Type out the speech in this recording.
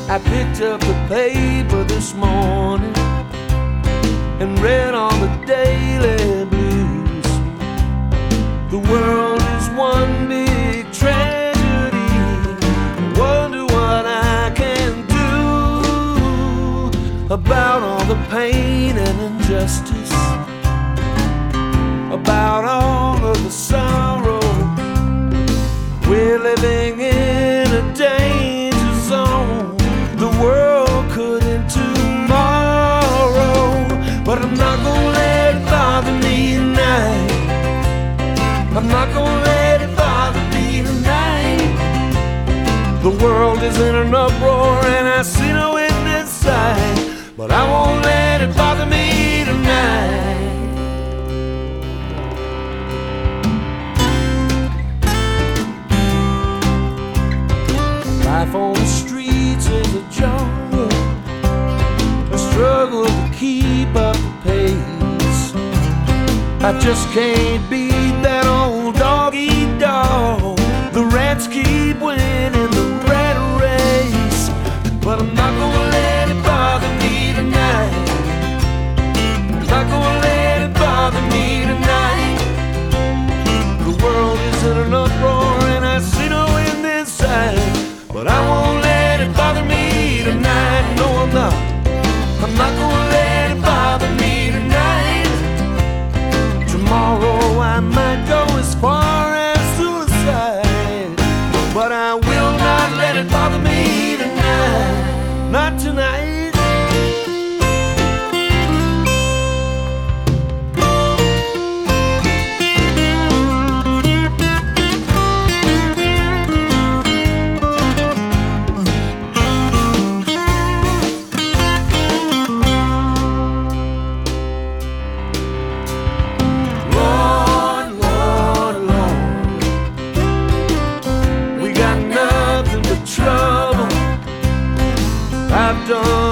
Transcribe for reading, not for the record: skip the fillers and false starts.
I picked up the paper this morning and read all the daily blues. The world is one big tragedy. I wonder what I can do about all the pain and injustice, about all of the sorrow. We're living in a danger zone. The world could end tomorrow, but I'm not gonna let it bother me tonight. I'm not gonna let it bother me tonight. The world is in an uproar and I see no end in sight, but I won't let it bother me tonight. Life on the streets is a jungle, a struggle to keep up the pace. I just can't beat that old dog-eat-dog. The rats keep winning the rat race, but I'm not gonna let it bother me tonight. I'm not gonna let it bother me tonight. The world is in an uproar and I see no end in sight, but I won't let it bother me tonight. No, I'm not. I'm not gonna let it bother me tonight. Tomorrow I might go as far as suicide, but I will not let it bother me tonight. Not tonight. I've done